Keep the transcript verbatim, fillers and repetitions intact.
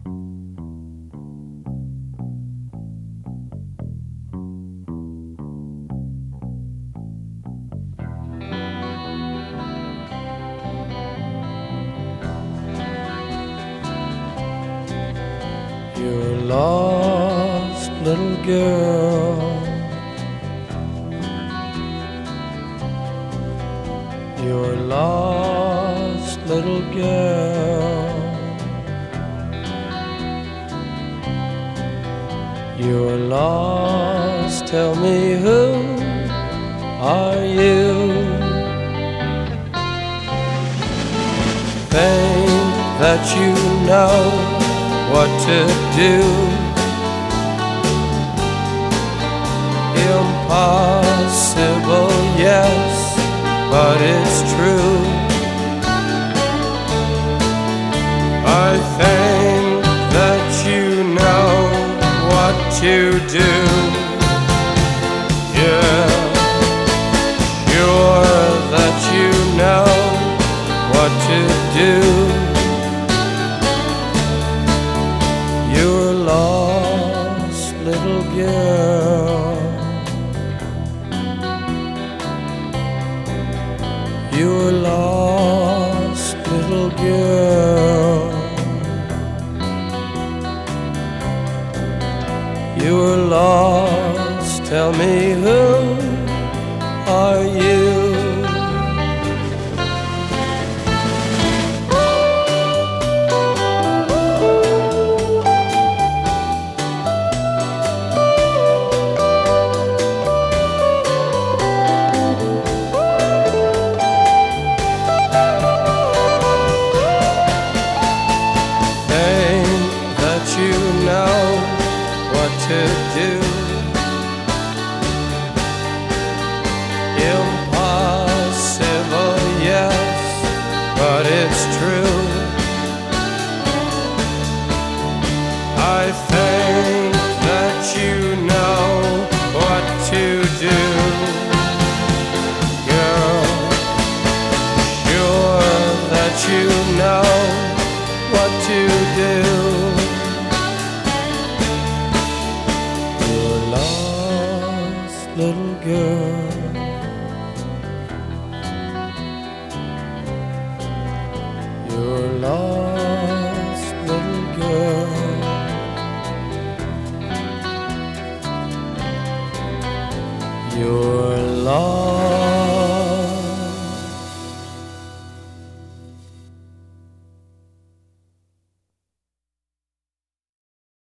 You're a lost little girl. You're a lost little girl. You're lost, tell me who are you? Think that you know what to do. Impossible, yes, but it's true. I think that you know what to do. Yeah, sure that you know what to do. You're a lost little girl. You're a lost little girl. You're lost, tell me who are you? You know what to do. Impossible, yes, but it's true. I